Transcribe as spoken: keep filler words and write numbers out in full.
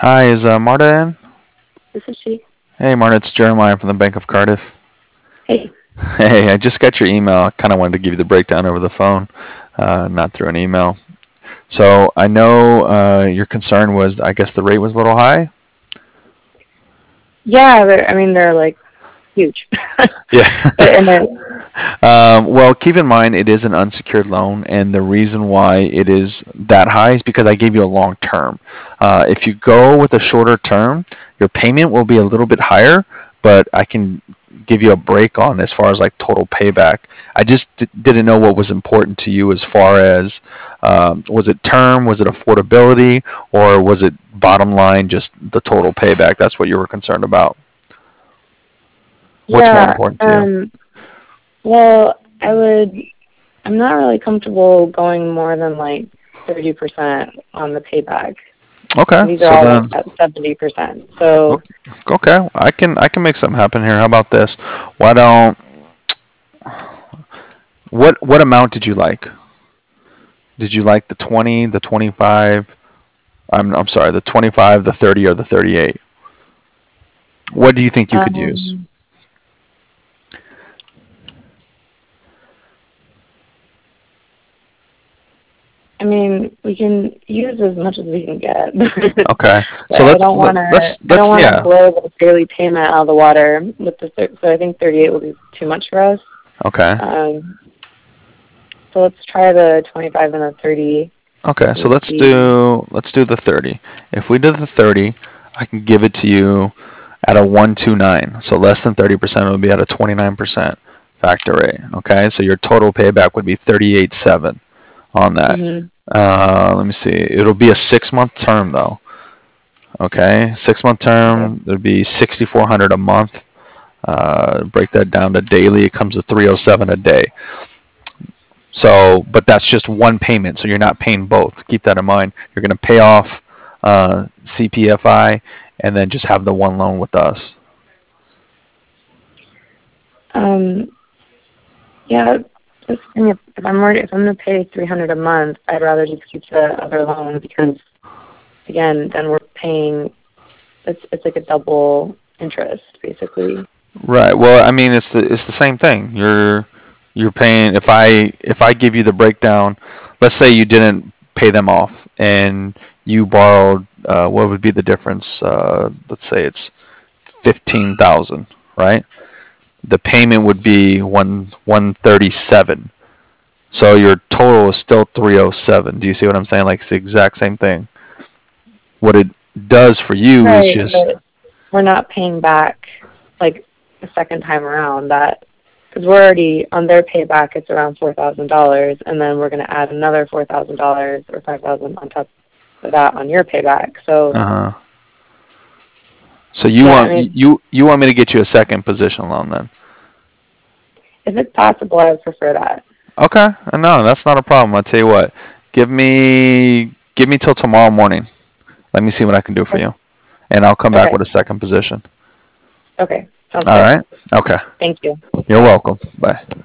Hi, is uh, Marta in? This is she. Hey, Marta, it's Jeremiah from the Bank of Cardiff. Hey. Hey, I just got your email. I kind of wanted to give you the breakdown over the phone, uh, not through an email. So I know uh, your concern was, I guess the rate was a little high. Yeah, they're, I mean they're like huge. Yeah. and then Um, well, keep in mind it is an unsecured loan, and the reason why it is that high is because I gave you a long term. Uh, if you go with a shorter term, your payment will be a little bit higher, but I can give you a break on as far as like total payback. I just d- didn't know what was important to you as far as um, was it term, was it affordability, or was it bottom line just the total payback? That's what you were concerned about. What's more yeah, important to you? um well, I would I'm not really comfortable going more than like thirty percent on the payback. Okay, And these are so all like then at seventy percent. So okay, I can I can make something happen here. How about this? Why don't what what amount did you like? Did you like the twenty, the twenty-five? I'm I'm sorry, the twenty-five, the thirty, or the thirty-eight? What do you think you could use? um I mean, we can use as much as we can get. Okay, but so I let's don't let, want to let's I don't let's want to yeah. blow the daily payment out of the water with the thir- so I think thirty-eight will be too much for us. Okay, Um so let's try the twenty-five and the thirty okay, so and let's see. do let's do the thirty. If we did the thirty, I can give it to you at a one two nine. So less than thirty percent would be at a twenty-nine percent factor rate. Okay, so your total payback would be thirty-eight seven on that. Mhm. Uh, let me see. It'll be a six month term though. Okay, six month Okay. term. It'd be sixty four hundred a month. Uh, break that down to daily. It comes to three oh seven a day. So, but that's just one payment. So you're not paying both. Keep that in mind. You're going to pay off uh, C P F I and then just have the one loan with us. Um, yeah, just think if, if I'm already, if I'm gonna pay three hundred a month, I'd rather just keep the other loan because again, then we're paying. It's it's like a double interest basically. Right. Well, I mean, it's the it's the same thing. You're you're paying if I if I give you the breakdown, let's say you didn't pay them off and you borrowed uh, what would be the difference? Uh, let's say it's fifteen thousand, right? The payment would be one one thirty seven. So your total is still three oh seven. Do you see what I'm saying? Like it's the exact same thing. What it does for you is Right, just but we're not paying back like a second time around that because we're already on their payback. It's around four thousand dollars, and then we're gonna add another four thousand dollars or five thousand on top of that on your payback. So uh huh. So you yeah, I want mean, you you want me to get you a second position loan then? if it's possible, I would prefer that. Okay, uh, no, that's not a problem. I'll tell you what. Give me give me till tomorrow morning. Let me see what I can do for you, and I'll come back Okay. with a second position. Okay. Sounds All good. right. Okay. Thank you. You're welcome. Bye.